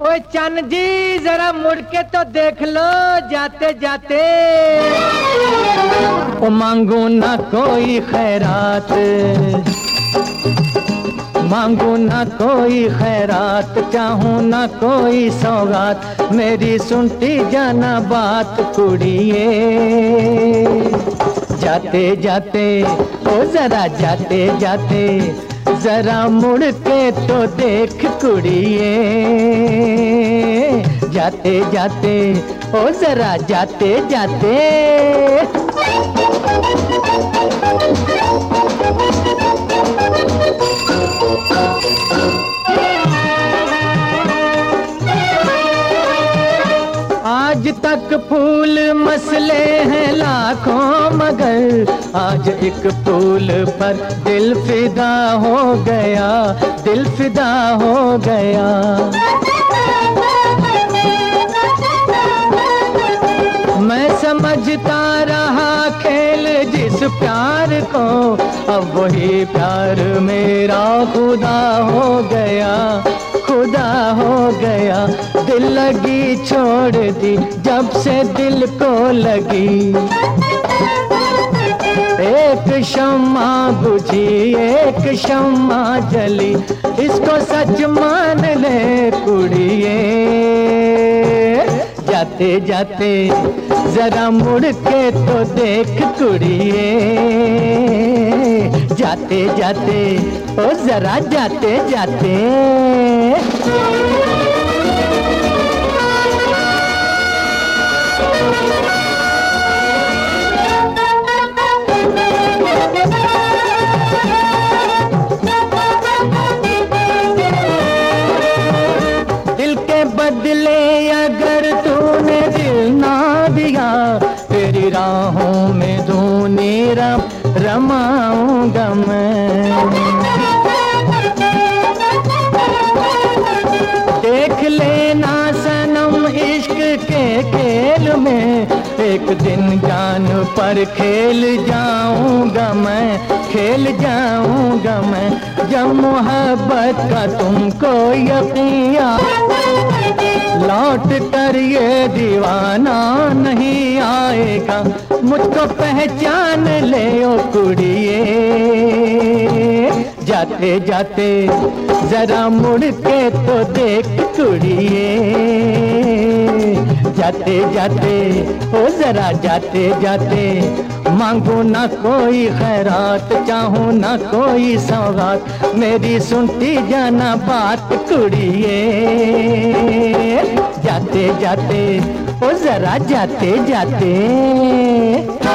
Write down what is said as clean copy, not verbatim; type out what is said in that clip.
ओए चन्न जी जरा मुड़ के तो देख लो जाते जाते। ओ मांगू ना कोई खैरात, मांगू ना कोई खैरात, चाहूं ना कोई सौगात, मेरी सुनती जाना बात कुड़िए। जाते जाते ओ जरा जाते जाते, जरा मुड़ के तो देख कुड़िए। जाते जाते ओ जरा जाते जाते। आज तक फूल मसले हैं लाखों, मगर आज एक फूल पर दिल फिदा हो गया, दिल फिदा हो गया। मैं समझता रहा खेल जिस प्यार को, अब वही प्यार मेरा खुदा हो गया, खुदा हो गया। दिल लगी छोड़ दी जब से दिल को लगी, एक शम्मा बुझी एक शम्मा जली, इसको सच मान ले कुड़िए। जाते जाते जरा मुड़ के तो देख कुड़िए। जाते जाते ओ जरा जाते जाते। दिल के बदले अगर तूने दिल ना दिया, तेरी राहों में धूनी रमाऊंगा मैं। देख लेना सनम इश्क के खेल में, एक दिन जान पर खेल जाऊंगा मैं, खेल जाऊंगा मैं। जब मोहब्बत का तुमको यकीन, लौट कर ये दीवाना नहीं आएगा, मुझको पहचान ले ओ कुड़िए। जाते जाते जरा मुड़ के तो देख कुड़िए। जाते जाते ओ जरा जाते जाते, मांगू ना कोई खैरात, चाहूं ना कोई सौगात, मेरी सुनती जाना बात कुड़िए। जाते जाते ओ जरा जाते जाते।